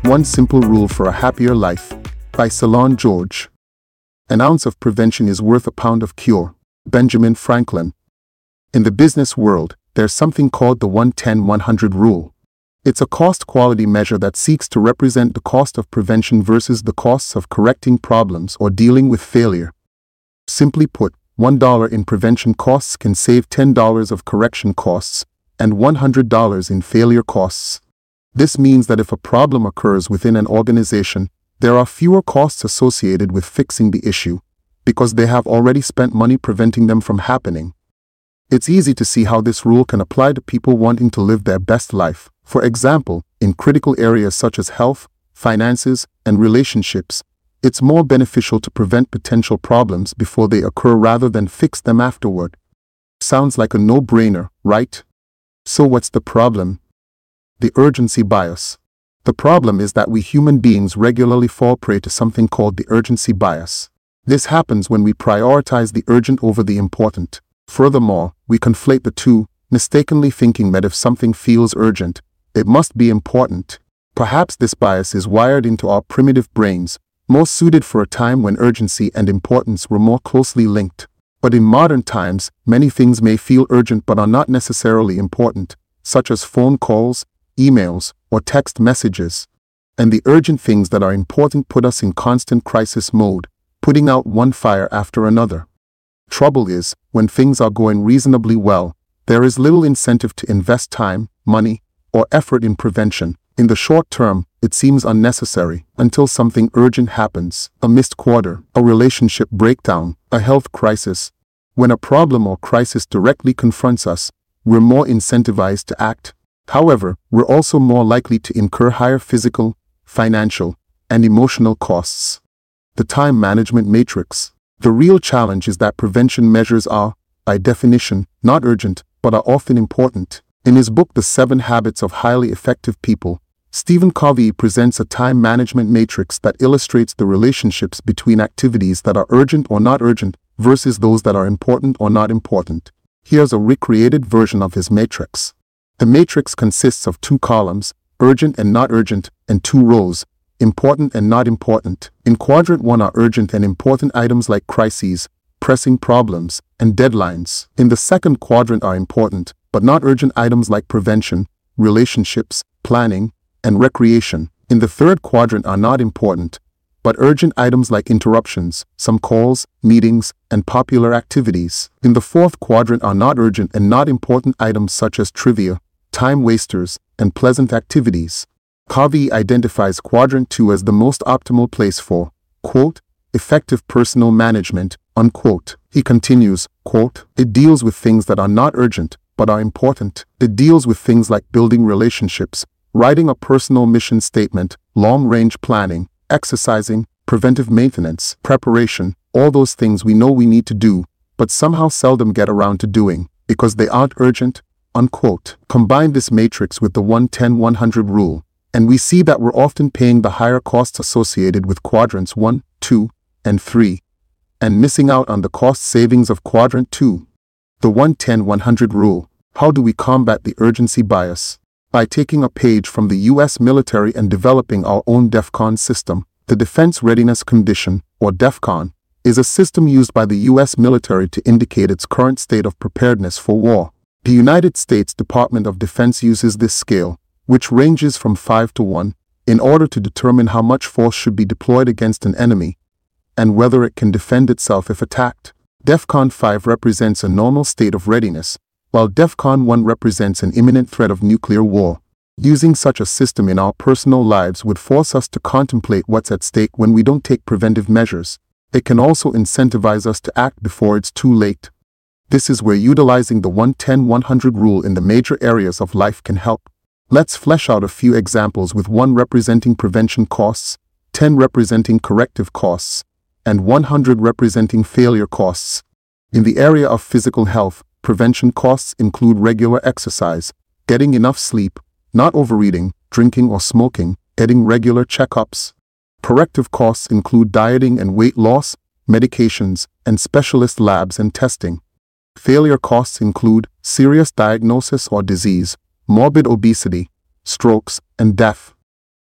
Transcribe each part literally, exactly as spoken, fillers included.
One Simple Rule for a Happier Life by Ceylon George. An ounce of prevention is worth a pound of cure. Benjamin Franklin. In the business world, there's something called the one ten one hundred rule. It's a cost-quality measure that seeks to represent the cost of prevention versus the costs of correcting problems or dealing with failure. Simply put, one dollar in prevention costs can save ten dollars of correction costs and one hundred dollars in failure costs. This means that if a problem occurs within an organization, there are fewer costs associated with fixing the issue, because they have already spent money preventing them from happening. It's easy to see how this rule can apply to people wanting to live their best life. For example, in critical areas such as health, finances, and relationships, it's more beneficial to prevent potential problems before they occur rather than fix them afterward. Sounds like a no-brainer, right? So what's the problem? The urgency bias. The problem is that we human beings regularly fall prey to something called the urgency bias. This happens when we prioritize the urgent over the important. Furthermore, we conflate the two, mistakenly thinking that if something feels urgent, it must be important. Perhaps this bias is wired into our primitive brains, more suited for a time when urgency and importance were more closely linked. But in modern times, many things may feel urgent but are not necessarily important, such as phone calls, emails, or text messages. And the urgent things that are important put us in constant crisis mode, putting out one fire after another. Trouble is, when things are going reasonably well, there is little incentive to invest time, money, or effort in prevention. In the short term, it seems unnecessary, until something urgent happens, a missed quarter, a relationship breakdown, a health crisis. When a problem or crisis directly confronts us, we're more incentivized to act. However, we're also more likely to incur higher physical, financial, and emotional costs. The time management matrix. The real challenge is that prevention measures are, by definition, not urgent, but are often important. In his book The Seven Habits of Highly Effective People, Stephen Covey presents a time management matrix that illustrates the relationships between activities that are urgent or not urgent versus those that are important or not important. Here's a recreated version of his matrix. The matrix consists of two columns, urgent and not urgent, and two rows, important and not important. In quadrant one are urgent and important items like crises, pressing problems, and deadlines. In the second quadrant are important, but not urgent items like prevention, relationships, planning, and recreation. In the third quadrant are not important, but urgent items like interruptions, some calls, meetings, and popular activities. In the fourth quadrant are not urgent and not important items such as trivia, time wasters, and pleasant activities. Covey identifies quadrant two as the most optimal place for, quote, effective personal management, unquote. He continues, quote, it deals with things that are not urgent, but are important. It deals with things like building relationships, writing a personal mission statement, long-range planning, exercising, preventive maintenance, preparation, all those things we know we need to do, but somehow seldom get around to doing, because they aren't urgent, unquote. Combine this matrix with the one ten one hundred rule, and we see that we're often paying the higher costs associated with quadrants one, two, and three, and missing out on the cost savings of quadrant two. The one ten one hundred rule. How do we combat the urgency bias? By taking a page from the U S military and developing our own DEFCON system. The Defense Readiness Condition, or DEFCON, is a system used by the U S military to indicate its current state of preparedness for war. The United States Department of Defense uses this scale, which ranges from five to one, in order to determine how much force should be deployed against an enemy, and whether it can defend itself if attacked. DEFCON five represents a normal state of readiness, while DEFCON one represents an imminent threat of nuclear war. Using such a system in our personal lives would force us to contemplate what's at stake when we don't take preventive measures. It can also incentivize us to act before it's too late. This is where utilizing the one ten one hundred rule in the major areas of life can help. Let's flesh out a few examples with one representing prevention costs, ten representing corrective costs, and one hundred representing failure costs. In the area of physical health, prevention costs include regular exercise, getting enough sleep, not overeating, drinking or smoking, getting regular checkups. Corrective costs include dieting and weight loss, medications, and specialist labs and testing. Failure costs include serious diagnosis or disease, morbid obesity, strokes, and death.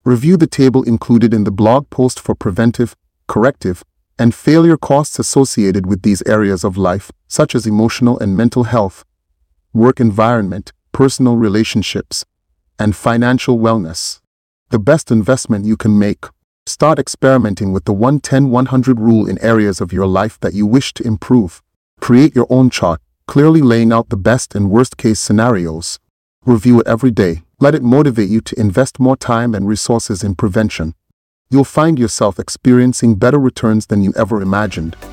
Review the table included in the blog post for preventive, corrective, and failure costs associated with these areas of life, such as emotional and mental health, work environment, personal relationships, and financial wellness. The best investment you can make. Start experimenting with the one ten one hundred rule in areas of your life that you wish to improve. Create your own chart, clearly laying out the best and worst case scenarios. Review it every day. Let it motivate you to invest more time and resources in prevention. You'll find yourself experiencing better returns than you ever imagined.